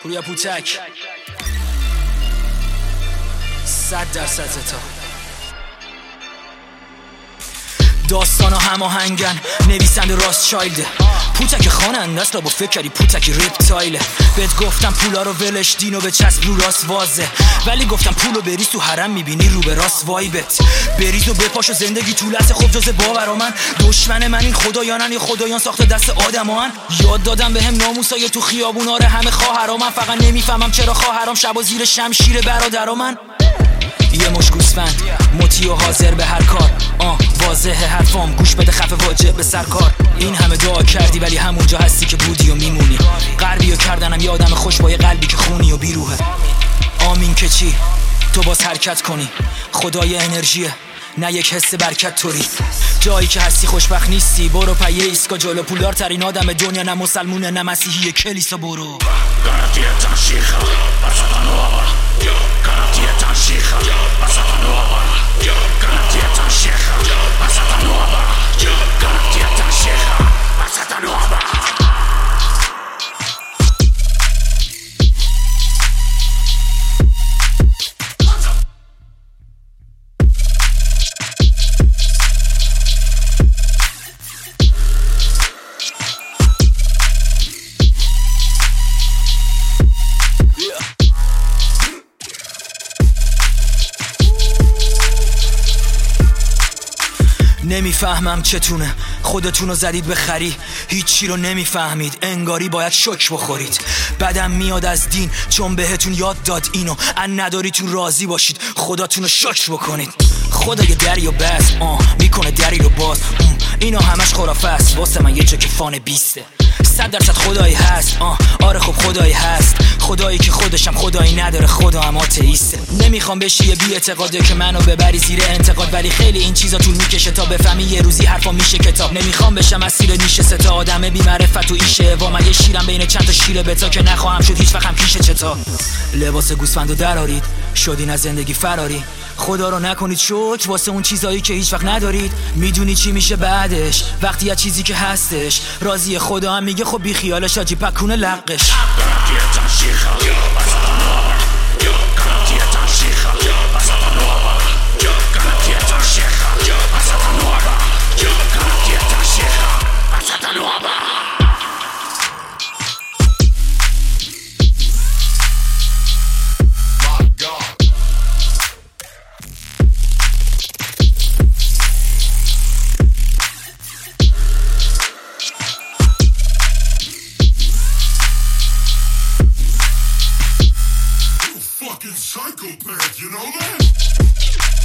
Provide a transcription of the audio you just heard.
پوریا پوتک 100% تا داستانا هماهنگن، نویسنده راست چایلده. پوتک خواننده است با فکری پوتک ریپتایله. بهت گفتم پولا رو ولش دینو به چسب رو راست وازه، ولی گفتم پولو بریز تو حرم میبینی رو به راست وایبت. بریز و بپاش و زندگی طولت خوب جز باور من. دشمن من این خدایانن یا خدایان ساخته دست آدمان. یاد دادم بهم ناموسای تو خیابوناره همه خواهرام. من فقط نمیفهمم چرا خواهرام شبا زیر شمشیر برادرام. من یه مش گوسفند مطیع و حاضر به هر کار. واضحه حرفام گوش بده خفه واجب به سرکار. این همه دعا کردی ولی همونجا هستی که بودی و میمونی. غربی و کردنم یه آدم خوش با یه قلبی که خونی و بیروحه. آمین که چی؟ تو باز حرکت کنی. خدای انرژیه نه یک حس برکت توری. جایی که هستی خوشبخت نیستی برو پایه ایسکا جلو. پولدار ترین آدم دنیا نه مسلمونه نه مسیحی کلیسا برو. نمیفهمم چتونه خودتونو زدید به خری. هیچی رو نمیفهمید انگاری باید شوک بخورید. بدم میاد از دین چون بهتون یاد داد اینو. ان نداریتون راضی باشید خداتونو شکر بکنید. خدای دری و بس میکنه دری رو باز. اینا همش خرافه است واسه من یه جا که فان 20. 100% خدایی هست. آره خب خدایی هست. خدایی که خودشم خدایی نداره خدا هم آتئیسته. نمیخوام بشی یه بی اعتقاده که منو ببری زیر انتقاد، ولی خیلی این چیزا طول میکشه تا بفهمی یه روزی حرفا میشه کتاب. نمیخوام بشم اسیر نیشه ستا آدم بی معرفت و ایشه. و من یه شیرم بین چند تا شیر بتا که نخواهم شد هیچ وقتم پیش چتا. لباس گوسفندو درارید شدین از زندگی فراری. خدا رو نکنید شکر واسه اون چیزایی که هیچ وقت ندارید. میدونی چی میشه بعدش وقتی یه چیزی که هستش راضی. خدا هم میگه خب بی خیالش آجی پکونه لقش. Psychopath, you know that?